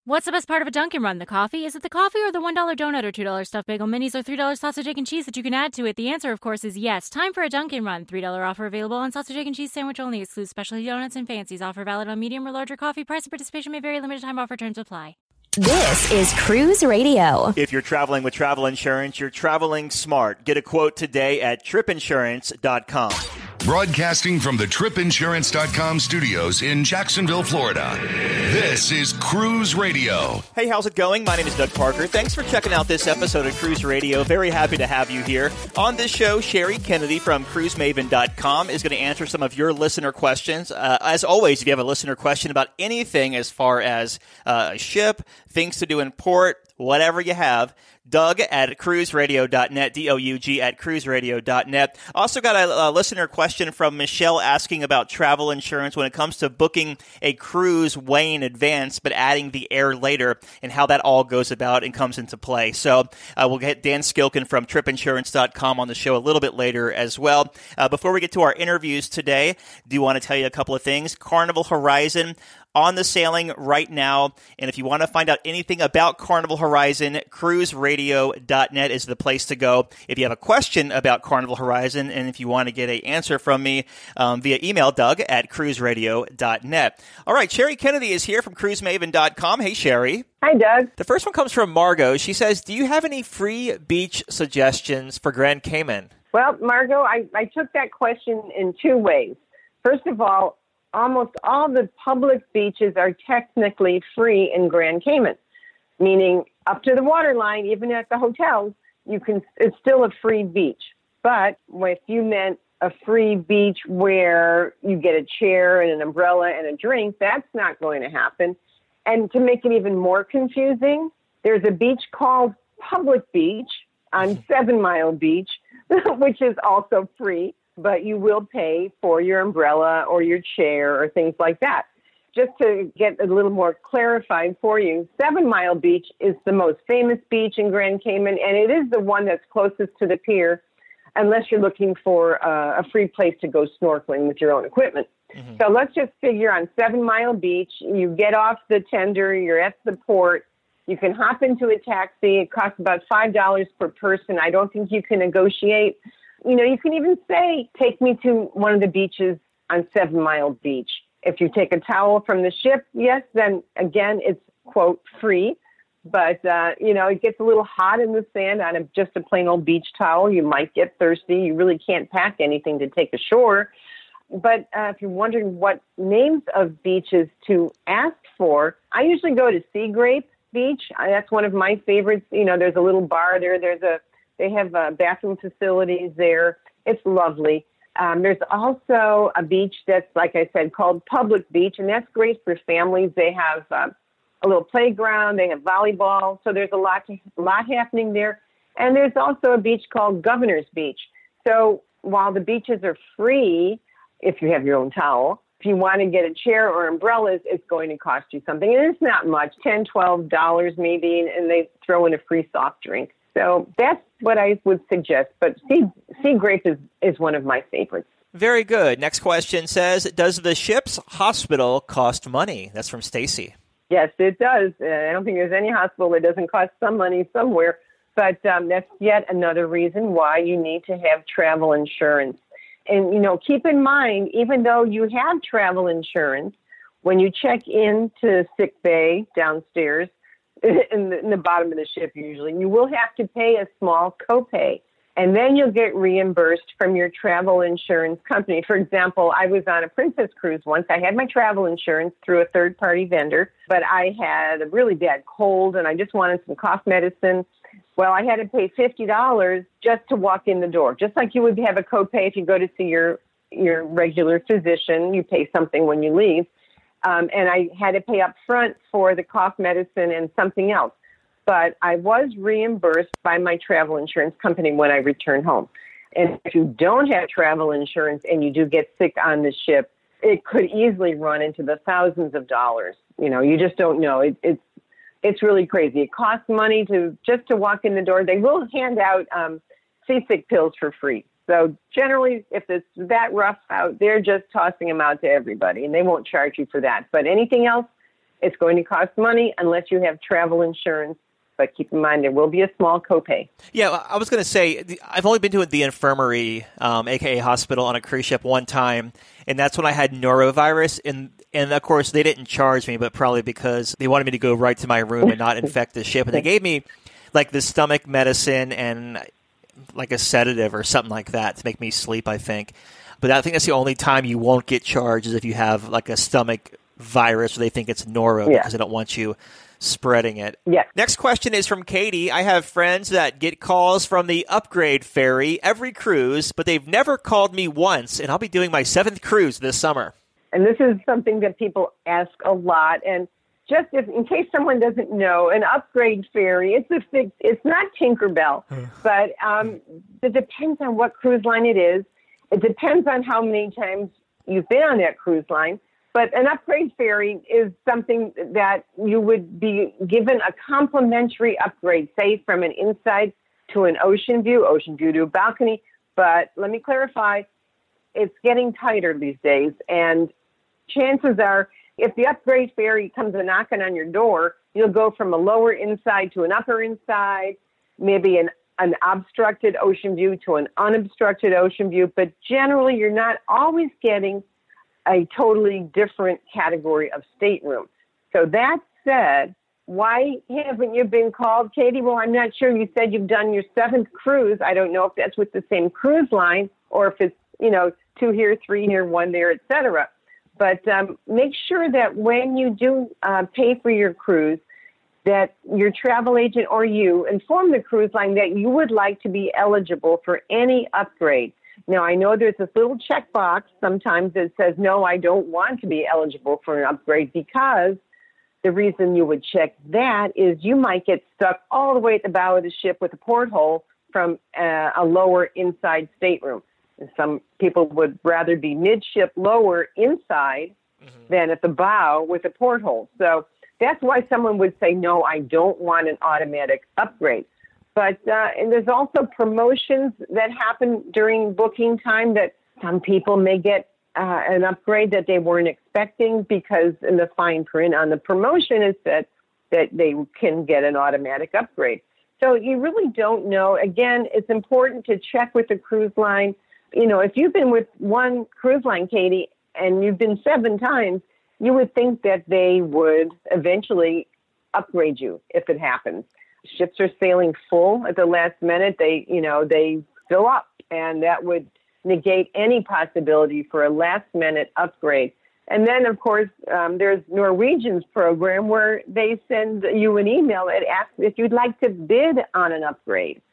What's the best part of a Dunkin' Run? The coffee? Is it the coffee or the $1 donut or $2 stuffed bagel minis or $3 sausage, egg, and cheese that you can add to it? The answer, of course, is yes. Time for a Dunkin' Run. $3 offer available on sausage, egg, and cheese sandwich only. Excludes specialty donuts and fancies. Offer valid on medium or larger coffee. Price and participation may vary. Limited time offer. Terms apply. This is Cruise Radio. If you're traveling with travel insurance, you're traveling smart. Get a quote today at tripinsurance.com. Broadcasting from the tripinsurance.com studios in Jacksonville, Florida. This is Cruise Radio. Hey, how's it going? My name is Doug Parker. Thanks for checking out this episode of Cruise Radio. Very happy to have you here. On this show, Sherry Kennedy from cruisemaven.com is going to answer some of your listener questions. As always, if you have a listener question about anything as far as a ship, things to do in port, whatever you have, Doug at cruiseradio.net, D-O-U-G at cruiseradio.net. Also got a listener question from Michelle asking about travel insurance when it comes to booking a cruise way in advance, but adding the air later and how that all goes about and comes into play. So we'll get Dan Skilkin from tripinsurance.com on the show a little bit later as well. Before we get to our interviews today, do want to tell you a couple of things. Carnival Horizon on the sailing right now. And if you want to find out anything about Carnival Horizon, cruiseradio.net is the place to go. If you have a question about Carnival Horizon and if you want to get an answer from me via email, Doug at cruiseradio.net. All right, Sherry Kennedy is here from cruisemaven.com. Hey, Sherry. Hi, Doug. The first one comes from Margot. She says, do you have any free beach suggestions for Grand Cayman? Well, Margot, I took that question in two ways. First of all, almost all the public beaches are technically free in Grand Cayman, meaning up to the waterline, even at the hotels, it's still a free beach. But if you meant a free beach where you get a chair and an umbrella and a drink, that's not going to happen. And to make it even more confusing, there's a beach called Public Beach on 7 Mile Beach, which is also free, but you will pay for your umbrella or your chair or things like that. Just to get a little more clarified for you, 7 Mile Beach is the most famous beach in Grand Cayman, and it is the one that's closest to the pier, unless you're looking for a free place to go snorkeling with your own equipment. Mm-hmm. So let's just figure on 7 Mile Beach, you get off the tender, you're at the port, you can hop into a taxi. It costs about $5 per person. I don't think you can negotiate. You know, you can even say, take me to one of the beaches on 7 Mile Beach. If you take a towel from the ship, yes, then again, it's, quote, free. But, it gets a little hot in the sand on just a plain old beach towel. You might get thirsty. You really can't pack anything to take ashore. But if you're wondering what names of beaches to ask for, I usually go to Sea Grape Beach. That's one of my favorites. You know, there's a little bar there. They have bathroom facilities there. It's lovely. There's also a beach that's, like I said, called Public Beach, and that's great for families. They have a little playground. They have volleyball, so there's a lot happening there. And there's also a beach called Governor's Beach. So while the beaches are free, if you have your own towel, if you want to get a chair or umbrellas, it's going to cost you something. And it's not much, $10, $12 maybe, and they throw in a free soft drink. So that's what I would suggest. But Sea Grape is one of my favorites. Very good. Next question says, does the ship's hospital cost money? That's from Stacy. Yes, it does. I don't think there's any hospital that doesn't cost some money somewhere. But that's yet another reason why you need to have travel insurance. And, keep in mind, even though you have travel insurance, when you check into sick bay downstairs, in the bottom of the ship usually, you will have to pay a small copay. And then you'll get reimbursed from your travel insurance company. For example, I was on a Princess cruise once. I had my travel insurance through a third-party vendor, but I had a really bad cold and I just wanted some cough medicine. Well, I had to pay $50 just to walk in the door, just like you would have a copay if you go to see your regular physician. You pay something when you leave. And I had to pay up front for the cough medicine and something else. But I was reimbursed by my travel insurance company when I returned home. And if you don't have travel insurance and you do get sick on the ship, it could easily run into the thousands of dollars. You just don't know. It's really crazy. It costs money just to walk in the door. They will hand out seasick pills for free. So generally, if it's that rough out, they're just tossing them out to everybody, and they won't charge you for that. But anything else, It's going to cost money unless you have travel insurance. But keep in mind, there will be a small copay. Yeah, I was going to say, I've only been to the infirmary, a.k.a. hospital, on a cruise ship one time, and that's when I had norovirus. And of course, they didn't charge me, but probably because they wanted me to go right to my room and not infect the ship. And they gave me like the stomach medicine and like a sedative or something like that to make me sleep, I think. But I think that's the only time you won't get charged is if you have like a stomach virus or they think it's noro because they don't want you spreading it. Yeah. Next question is from Katie. I have friends that get calls from the Upgrade Ferry every cruise, but they've never called me once, and I'll be doing my 7th cruise this summer. And this is something that people ask a lot. And just in case someone doesn't know, an Upgrade Ferry, it's not Tinkerbell, but it depends on what cruise line it is. It depends on how many times you've been on that cruise line. But an Upgrade Ferry is something that you would be given a complimentary upgrade, say from an inside to an ocean view to a balcony. But let me clarify, it's getting tighter these days. And chances are, if the Upgrade Ferry comes a knocking on your door, you'll go from a lower inside to an upper inside, maybe an obstructed ocean view to an unobstructed ocean view. But generally, you're not always getting a totally different category of stateroom. So that said, why haven't you been called, Katie? Well, I'm not sure. You said you've done your 7th cruise. I don't know if that's with the same cruise line or if it's, 2 here, 3 here, 1 there, et cetera. But make sure that when you do pay for your cruise, that your travel agent or you inform the cruise line that you would like to be eligible for any upgrade. Now, I know there's this little checkbox sometimes that says, no, I don't want to be eligible for an upgrade, because the reason you would check that is you might get stuck all the way at the bow of the ship with a porthole from a lower inside stateroom. And some people would rather be midship lower inside than at the bow with a porthole. So that's why someone would say, no, I don't want an automatic upgrade. But and there's also promotions that happen during booking time that some people may get an upgrade that they weren't expecting, because in the fine print on the promotion is that they can get an automatic upgrade. So you really don't know. Again, it's important to check with the cruise line. If you've been with one cruise line, Katie, and you've been 7 times, you would think that they would eventually upgrade you if it happens. Ships are sailing full at the last minute. They fill up, and that would negate any possibility for a last-minute upgrade. And then, of course, there's Norwegian's program where they send you an email that asks if you'd like to bid on an upgrade.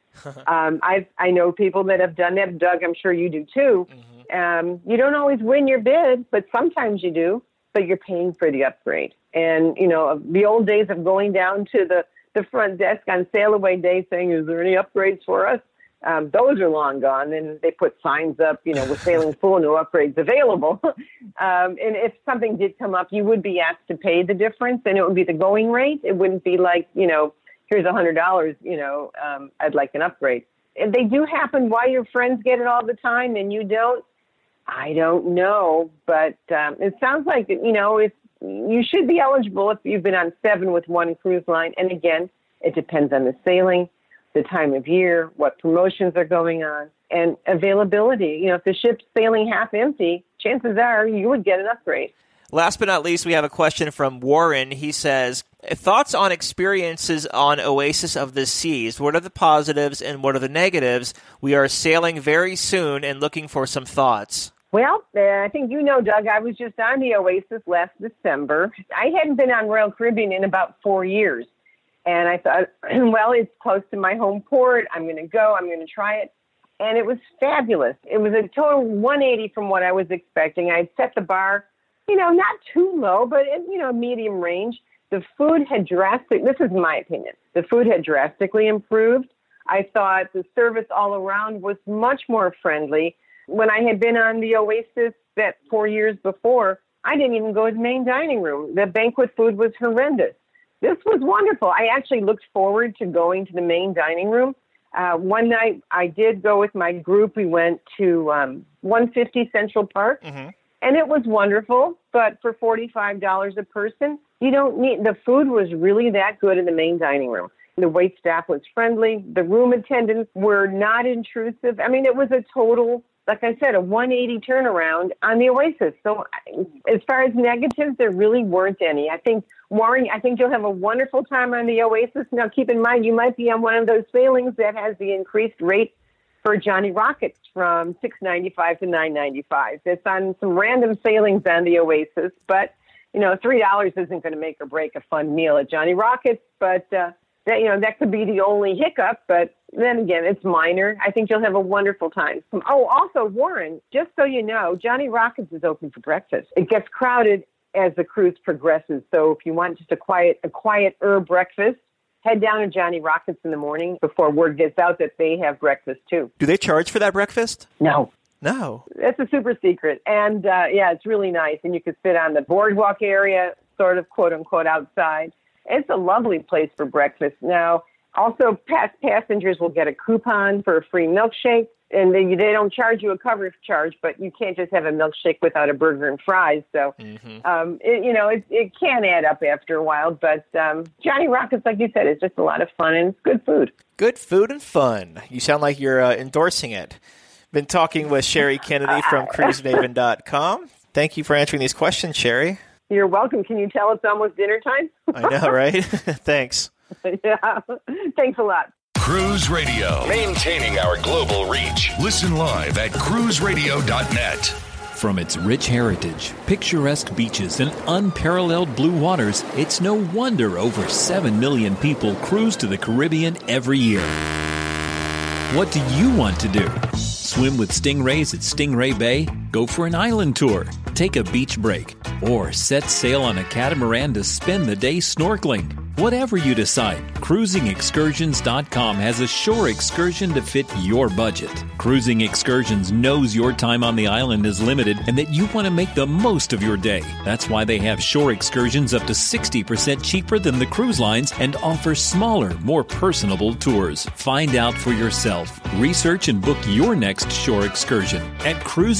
I know people that have done that. Doug, I'm sure you do too. You don't always win your bid, but sometimes you do, but you're paying for the upgrade. And, the old days of going down to the front desk on sail away day saying, is there any upgrades for us? Those are long gone, and they put signs up, with sailing full, no upgrades available. And if something did come up, you would be asked to pay the difference, and it would be the going rate. It wouldn't be like, here's $100, I'd like an upgrade. And they do happen. Why your friends get it all the time and you don't, I don't know. But it sounds like, if you should be eligible if you've been on 7 with one cruise line. And again, it depends on the sailing, the time of year, what promotions are going on, and availability. If the ship's sailing half empty, chances are you would get an upgrade. Last but not least, we have a question from Warren. He says, thoughts on experiences on Oasis of the Seas. What are the positives and what are the negatives? We are sailing very soon and looking for some thoughts. Well, I think Doug, I was just on the Oasis last December. I hadn't been on Royal Caribbean in about 4 years. And I thought, well, it's close to my home port. I'm going to go. I'm going to try it. And it was fabulous. It was a total 180 from what I was expecting. I had set the bar, not too low, but, medium range. The food had this is my opinion, the food had drastically improved. I thought the service all around was much more friendly. When I had been on the Oasis that 4 years before, I didn't even go to the main dining room. The banquet food was horrendous. This was wonderful. I actually looked forward to going to the main dining room. One night I did go with my group. We went to 150 Central Park, and it was wonderful. But for $45 a person, You don't need, the food was really that good in the main dining room. The wait staff was friendly. The room attendants were not intrusive. I mean, it was a total, like I said, a 180 turnaround on the Oasis. So as far as negatives, there really weren't any. I think, Warren, you'll have a wonderful time on the Oasis. Now, keep in mind, you might be on one of those sailings that has the increased rate for Johnny Rockets from $6.95 to $9.95. It's on some random sailings on the Oasis, but, $3 isn't going to make or break a fun meal at Johnny Rockets, but that could be the only hiccup, but then again, it's minor. I think you'll have a wonderful time. Oh, also, Warren, just so you know, Johnny Rockets is open for breakfast. It gets crowded as the cruise progresses. So if you want just a quieter breakfast, head down to Johnny Rockets in the morning before word gets out that they have breakfast too. Do they charge for that breakfast? No. That's a super secret. And it's really nice. And you can sit on the boardwalk area, sort of quote unquote outside. It's a lovely place for breakfast. Now, also, past passengers will get a coupon for a free milkshake, and they don't charge you a cover charge, but you can't just have a milkshake without a burger and fries. So, it can add up after a while. But Johnny Rockets, like you said, is just a lot of fun, and it's good food. Good food and fun. You sound like you're endorsing it. Been talking with Sherry Kennedy from CruiseMaven.com. Thank you for answering these questions, Sherry. You're welcome. Can you tell it's almost dinner time? I know, right? Thanks. Yeah. Thanks a lot. Cruise Radio. Maintaining our global reach. Listen live at cruiseradio.net. From its rich heritage, picturesque beaches, and unparalleled blue waters, it's no wonder over 7 million people cruise to the Caribbean every year. What do you want to do? Swim with stingrays at Stingray Bay? Go for an island tour? Take a beach break? Or set sail on a catamaran to spend the day snorkeling? Whatever you decide, CruisingExcursions.com has a shore excursion to fit your budget. Cruising Excursions knows your time on the island is limited and that you want to make the most of your day. That's why they have shore excursions up to 60% cheaper than the cruise lines and offer smaller, more personable tours. Find out for yourself. Research and book your next shore excursion at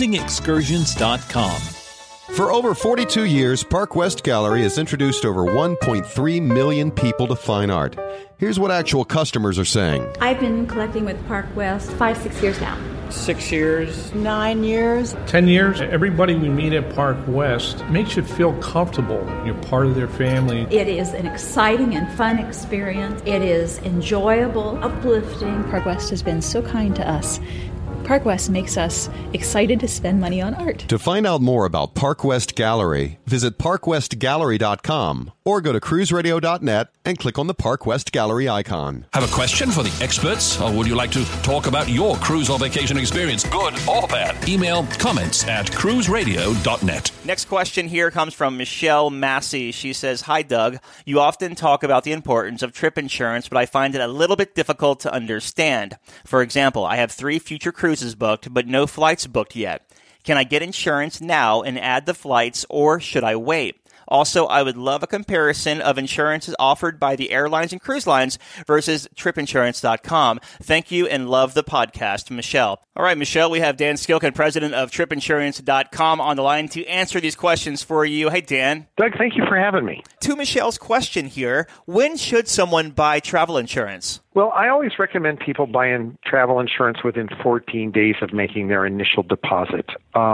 CruisingExcursions.com. For over 42 years, Park West Gallery has introduced over 1.3 million people to fine art. Here's what actual customers are saying. I've been collecting with Park West 5-6 years now. 6 years. 9 years. 10 years. Everybody we meet at Park West makes you feel comfortable. You're part of their family. It is an exciting and fun experience. It is enjoyable, uplifting. Park West has been so kind to us. Park West makes us excited to spend money on art. To find out more about Park West Gallery, visit parkwestgallery.com or go to cruiseradio.net and click on the Park West Gallery icon. Have a question for the experts, or would you like to talk about your cruise or vacation experience, good or bad? Email comments at cruiseradio.net. Next question here comes from Michelle Massey. She says, "Hi, Doug. You often talk about the importance of trip insurance, but I find it a little bit difficult to understand. For example, I have 3 future cruises booked, but no flights booked yet. Can I get insurance now and add the flights, or should I wait? Also, I would love a comparison of insurances offered by the airlines and cruise lines versus tripinsurance.com. Thank you and love the podcast, Michelle." All right, Michelle, we have Dan Skilken, president of tripinsurance.com, on the line to answer these questions for you. Hey, Dan. Doug, thank you for having me. To Michelle's question here, when should someone buy travel insurance? Well, I always recommend people buying travel insurance within 14 days of making their initial deposit.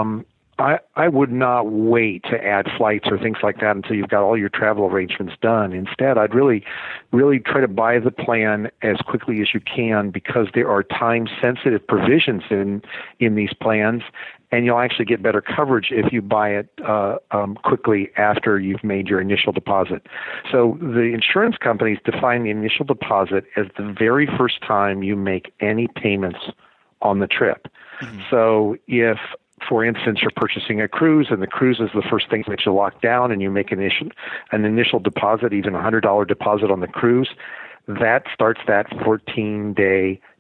I would not wait to add flights or things like that until you've got all your travel arrangements done. Instead, I'd really try to buy the plan as quickly as you can, because there are time-sensitive provisions in these plans, and you'll actually get better coverage if you buy it quickly after you've made your initial deposit. So the insurance companies define the initial deposit as the very first time you make any payments on the trip. Mm-hmm. So if, for instance, you're purchasing a cruise, and the cruise is the first thing that you lock down, and you make an initial deposit, even $100 deposit on the cruise, that starts that 14-day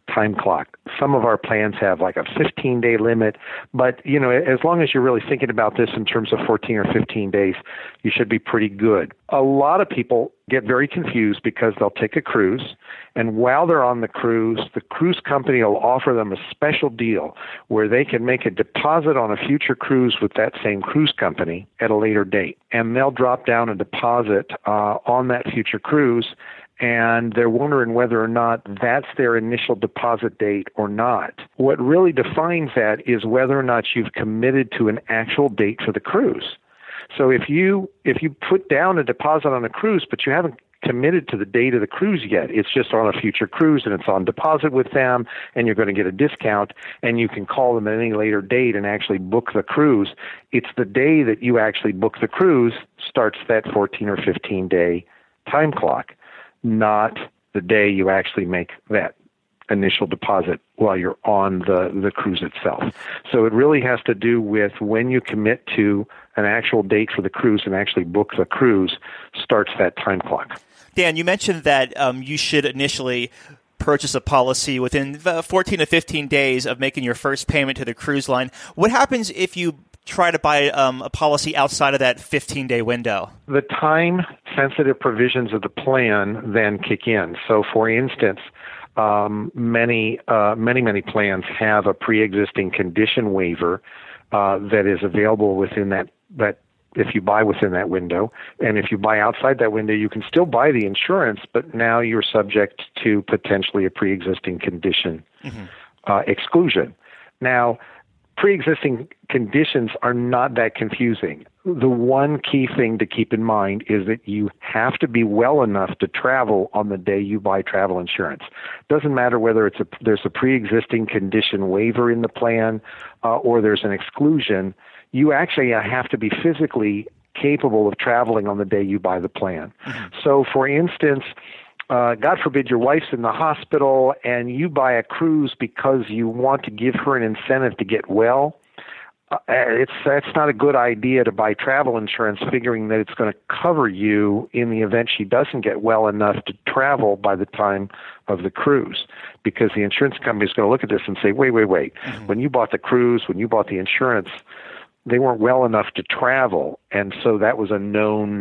time clock. Some of our plans have like a 15-day limit, but as long as you're really thinking about this in terms of 14 or 15 days, you should be pretty good. A lot of people get very confused because they'll take a cruise, and while they're on the cruise company will offer them a special deal where they can make a deposit on a future cruise with that same cruise company at a later date, and they'll drop down a deposit on that future cruise, and they're wondering whether or not that's their initial deposit date or not. What really defines that is whether or not you've committed to an actual date for the cruise. So if you put down a deposit on a cruise, but you haven't committed to the date of the cruise yet, it's just on a future cruise and it's on deposit with them, and you're going to get a discount, and you can call them at any later date and actually book the cruise. It's the day that you actually book the cruise starts that 14 or 15-day time clock, not the day you actually make that initial deposit while you're on the cruise itself. So it really has to do with when you commit to an actual date for the cruise and actually book the cruise starts that time clock. Dan, you mentioned that you should initially purchase a policy within 14 to 15 days of making your first payment to the cruise line. What happens if you try to buy a policy outside of that 15-day window? The time-sensitive provisions of the plan then kick in. So, for instance, many plans have a pre-existing condition waiver that is available within that if you buy within that window. And if you buy outside that window, you can still buy the insurance, but now you're subject to potentially a pre-existing condition exclusion. Now, pre-existing conditions are not that confusing. The one key thing to keep in mind is that you have to be well enough to travel on the day you buy travel insurance. Doesn't matter whether there's a pre-existing condition waiver in the plan or there's an exclusion. You actually have to be physically capable of traveling on the day you buy the plan. So, for instance, God forbid your wife's in the hospital and you buy a cruise because you want to give her an incentive to get well. That's not a good idea to buy travel insurance figuring that it's going to cover you in the event she doesn't get well enough to travel by the time of the cruise, because the insurance company is going to look at this and say, wait. When you bought the cruise, when you bought the insurance, they weren't well enough to travel, and so that was a known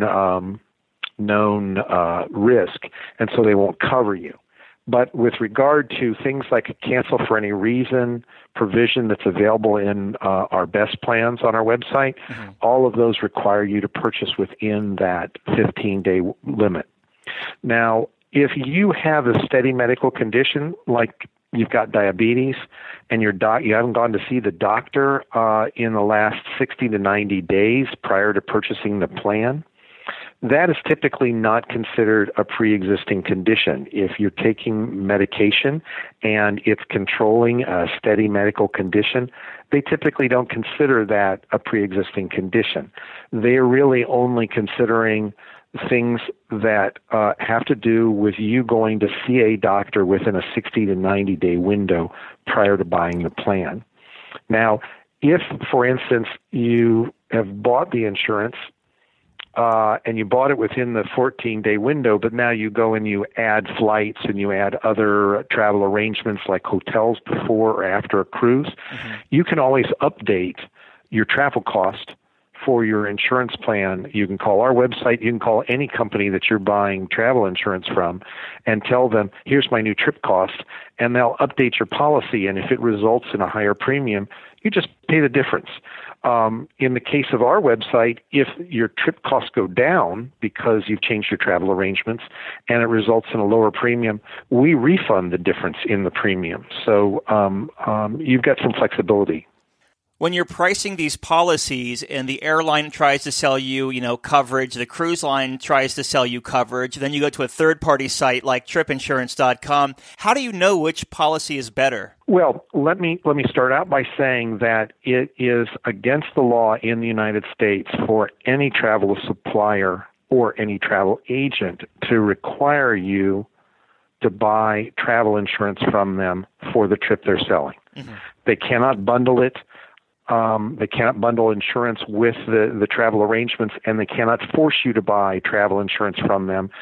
risk, and so they won't cover you. But with regard to things like a cancel for any reason provision that's available in our best plans on our website, all of those require you to purchase within that 15-day limit. Now, if you have a steady medical condition, like you've got diabetes, and you haven't gone to see the doctor in the last 60 to 90 days prior to purchasing the plan, that is typically not considered a pre-existing condition. If you're taking medication and it's controlling a steady medical condition, they typically don't consider that a pre-existing condition. They're really only considering things that have to do with you going to see a doctor within a 60 to 90-day window prior to buying the plan. Now, if, for instance, you have bought the insurance and you bought it within the 14-day window, but now you go and you add flights and you add other travel arrangements like hotels before or after a cruise, you can always update your travel cost for your insurance plan. You can call our website, you can call any company that you're buying travel insurance from and tell them, here's my new trip cost, and they'll update your policy, and if it results in a higher premium, you just pay the difference. In the case of our website, if your trip costs go down because you've changed your travel arrangements and it results in a lower premium, we refund the difference in the premium. So you've got some flexibility. When you're pricing these policies and the airline tries to sell you, coverage, the cruise line tries to sell you coverage, then you go to a third-party site like tripinsurance.com, how do you know which policy is better? Well, let me start out by saying that it is against the law in the United States for any travel supplier or any travel agent to require you to buy travel insurance from them for the trip they're selling. They cannot bundle it. They cannot bundle insurance with the travel arrangements, and they cannot force you to buy travel insurance from them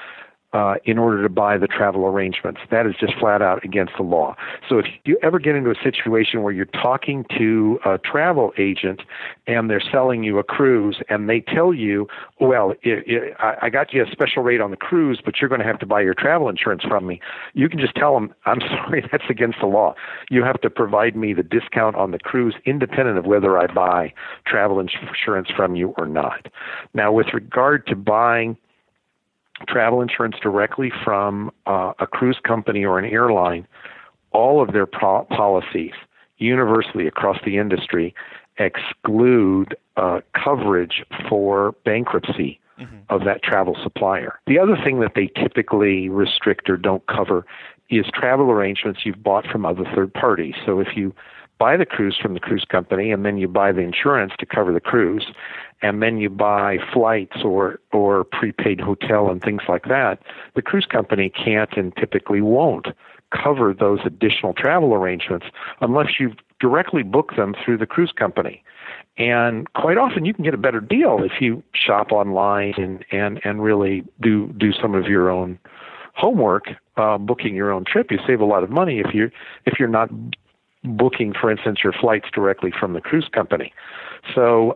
in order to buy the travel arrangements. That is just flat out against the law. So if you ever get into a situation where you're talking to a travel agent and they're selling you a cruise and they tell you, well, I got you a special rate on the cruise, but you're going to have to buy your travel insurance from me, you can just tell them, I'm sorry, that's against the law. You have to provide me the discount on the cruise independent of whether I buy travel insurance from you or not. Now, with regard to buying travel insurance directly from a cruise company or an airline, all of their policies universally across the industry exclude coverage for bankruptcy of that travel supplier. The other thing that they typically restrict or don't cover is travel arrangements you've bought from other third parties. So if you buy the cruise from the cruise company and then you buy the insurance to cover the cruise, and then you buy flights or prepaid hotel and things like that, the cruise company can't and typically won't cover those additional travel arrangements unless you directly book them through the cruise company. And quite often you can get a better deal if you shop online and really do some of your own homework, booking your own trip. You save a lot of money if you're not booking, for instance, your flights directly from the cruise company. So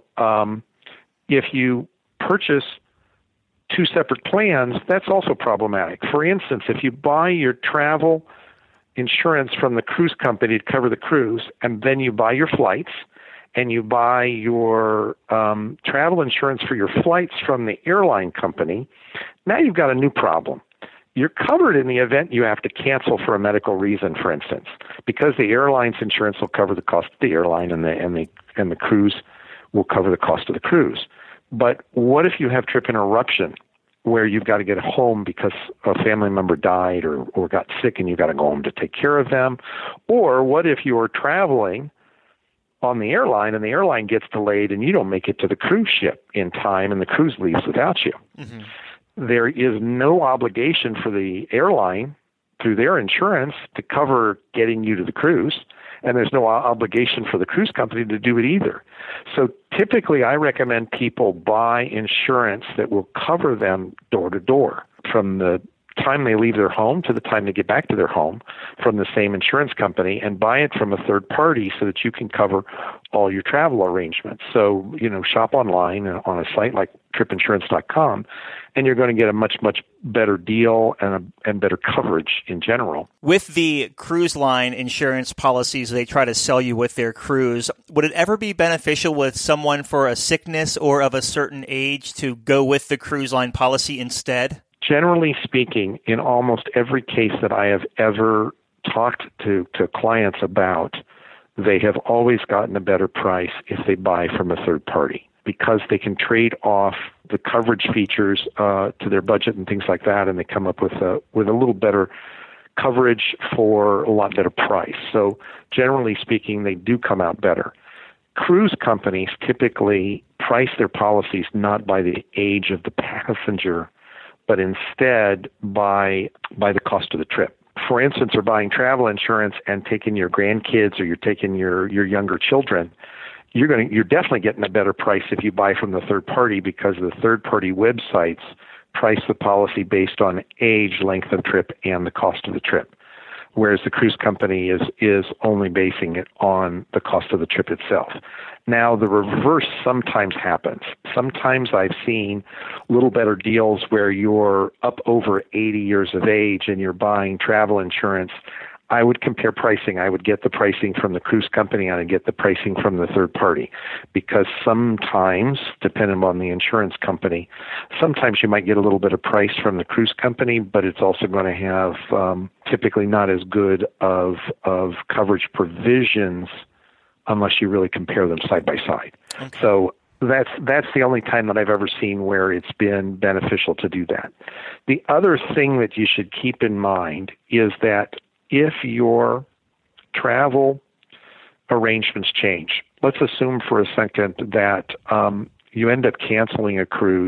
if you purchase two separate plans, that's also problematic. For instance, if you buy your travel insurance from the cruise company to cover the cruise, and then you buy your flights, and you buy your travel insurance for your flights from the airline company, now you've got a new problem. You're covered in the event you have to cancel for a medical reason, for instance, because the airline's insurance will cover the cost of the airline, and the cruise will cover the cost of the cruise. But what if you have trip interruption, where you've got to get home because a family member died or got sick and you've got to go home to take care of them? Or what if you're traveling on the airline and the airline gets delayed and you don't make it to the cruise ship in time and the cruise leaves without you? Mm-hmm. There is no obligation for the airline through their insurance to cover getting you to the cruise, and there's no obligation for the cruise company to do it either. So typically I recommend people buy insurance that will cover them door to door from the time they leave their home to the time they get back to their home from the same insurance company, and buy it from a third party so that you can cover all your travel arrangements. So, shop online on a site like tripinsurance.com, and you're going to get a much, much better deal and better coverage in general. With the cruise line insurance policies they try to sell you with their cruise, would it ever be beneficial with someone for a sickness or of a certain age to go with the cruise line policy instead? Generally speaking, in almost every case that I have ever talked to clients about, they have always gotten a better price if they buy from a third party, because they can trade off the coverage features to their budget and things like that, and they come up with a little better coverage for a lot better price. So generally speaking, they do come out better. Cruise companies typically price their policies not by the age of the passenger, but instead by the cost of the trip. For instance, you're buying travel insurance and taking your grandkids or you're taking your younger children, you're definitely getting a better price if you buy from the third party, because the third party websites price the policy based on age, length of trip, and the cost of the trip, whereas the cruise company is only basing it on the cost of the trip itself. Now, the reverse sometimes happens. Sometimes I've seen little better deals where you're up over 80 years of age and you're buying travel insurance. I would compare pricing. I would get the pricing from the cruise company and I'd get the pricing from the third party, because sometimes, depending on the insurance company, sometimes you might get a little bit of price from the cruise company, but it's also going to have typically not as good of coverage provisions unless you really compare them side by side. Okay. So that's the only time that I've ever seen where it's been beneficial to do that. The other thing that you should keep in mind is that if your travel arrangements change, let's assume for a second that you end up canceling a cruise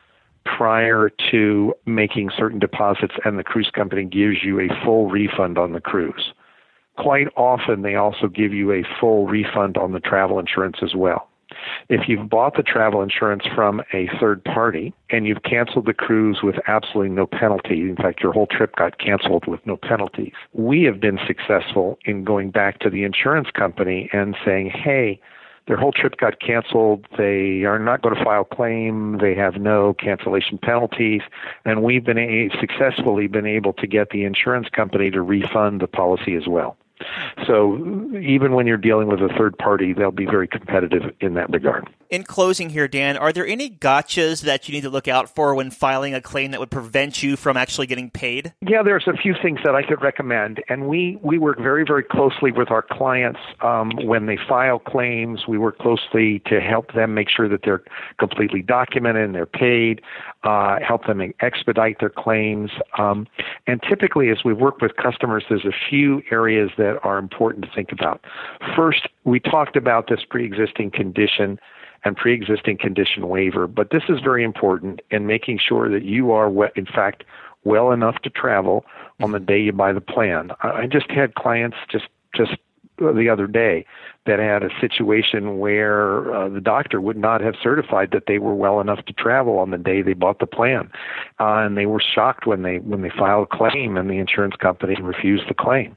prior to making certain deposits and the cruise company gives you a full refund on the cruise. Quite often, they also give you a full refund on the travel insurance as well. If you've bought the travel insurance from a third party and you've canceled the cruise with absolutely no penalty, in fact, your whole trip got canceled with no penalties, we have been successful in going back to the insurance company and saying, hey, their whole trip got canceled. They are not going to file a claim. They have no cancellation penalties. And we've been successfully been able to get the insurance company to refund the policy as well. So even when you're dealing with a third party, they'll be very competitive in that regard. In closing here, Dan, are there any gotchas that you need to look out for when filing a claim that would prevent you from actually getting paid? Yeah, there's a few things that I could recommend. And we work very, very closely with our clients when they file claims. We work closely to help them make sure that they're completely documented and they're paid, help them expedite their claims. And typically, as we work with customers, there's a few areas that are important to think about. First, we talked about this pre-existing condition and pre-existing condition waiver, but this is very important in making sure that you are, in fact, well enough to travel on the day you buy the plan. I just had clients just the other day that had a situation where the doctor would not have certified that they were well enough to travel on the day they bought the plan, and they were shocked when they filed a claim and the insurance company refused the claim.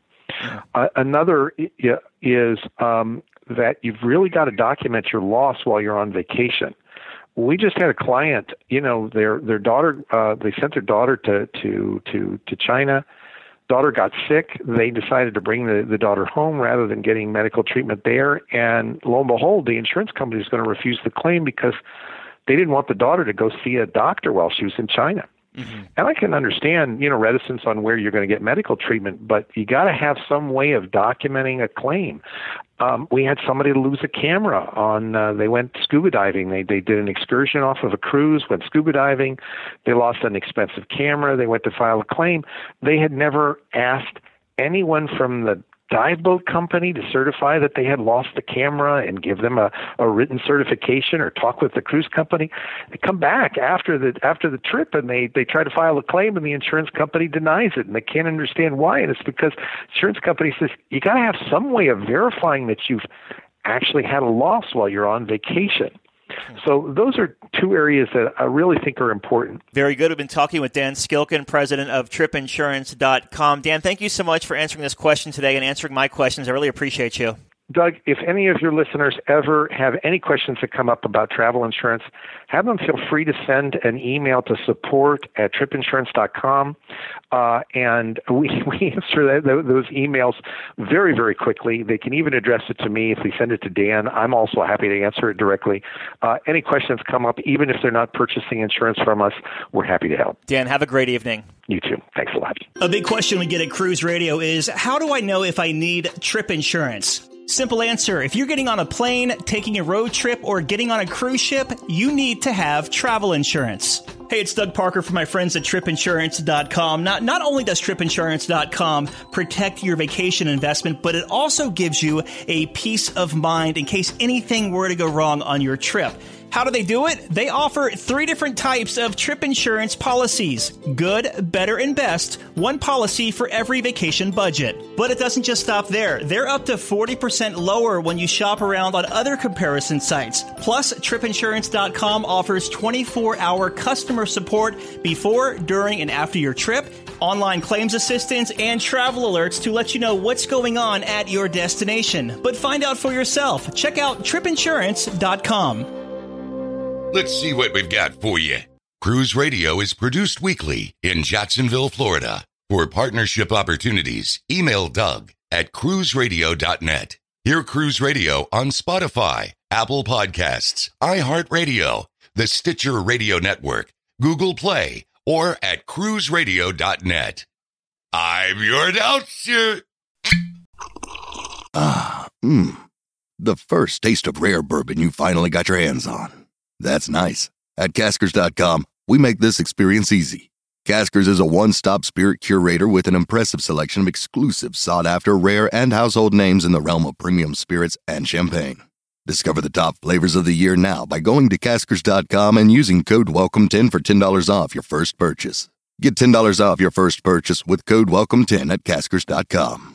Another is that you've really got to document your loss while you're on vacation. We just had a client, their daughter, they sent their daughter to China. Daughter got sick. They decided to bring the daughter home rather than getting medical treatment there. And lo and behold, the insurance company is going to refuse the claim because they didn't want the daughter to go see a doctor while she was in China. Mm-hmm. And I can understand, reticence on where you're going to get medical treatment, but you got to have some way of documenting a claim. We had somebody lose a camera they went scuba diving. They did an excursion off of a cruise, went scuba diving. They lost an expensive camera. They went to file a claim. They had never asked anyone from the dive boat company to certify that they had lost the camera and give them a written certification or talk with the cruise company. They come back after the trip and they try to file a claim and the insurance company denies it, and they can't understand why. And it's because the insurance company says you got to have some way of verifying that you've actually had a loss while you're on vacation. So those are two areas that I really think are important. Very good. We've been talking with Dan Skilken, president of tripinsurance.com. Dan, thank you so much for answering this question today and answering my questions. I really appreciate you. Doug, if any of your listeners ever have any questions that come up about travel insurance, have them feel free to send an email to support@tripinsurance.com, and we answer those emails very, very quickly. They can even address it to me if they send it to Dan. I'm also happy to answer it directly. Any questions come up, even if they're not purchasing insurance from us, we're happy to help. Dan, have a great evening. You too. Thanks a lot. A big question we get at Cruise Radio is, how do I know if I need trip insurance? Simple answer. If you're getting on a plane, taking a road trip, or getting on a cruise ship, you need to have travel insurance. Hey, it's Doug Parker from my friends at tripinsurance.com. Not only does tripinsurance.com protect your vacation investment, but it also gives you a peace of mind in case anything were to go wrong on your trip. How do they do it? They offer 3 different types of trip insurance policies. Good, better, and best. One policy for every vacation budget. But it doesn't just stop there. They're up to 40% lower when you shop around on other comparison sites. Plus, tripinsurance.com offers 24-hour customer support before, during, and after your trip, online claims assistance, and travel alerts to let you know what's going on at your destination. But find out for yourself. Check out tripinsurance.com. Let's see what we've got for you. Cruise Radio is produced weekly in Jacksonville, Florida. For partnership opportunities, email Doug at cruiseradio.net. Hear Cruise Radio on Spotify, Apple Podcasts, iHeartRadio, the Stitcher Radio Network, Google Play, or at cruiseradio.net. I'm your announcer. The first taste of rare bourbon you finally got your hands on. That's nice. At Caskers.com, we make this experience easy. Caskers is a one-stop spirit curator with an impressive selection of exclusive, sought-after, rare, and household names in the realm of premium spirits and champagne. Discover the top flavors of the year now by going to Caskers.com and using code WELCOME10 for $10 off your first purchase. Get $10 off your first purchase with code WELCOME10 at Caskers.com.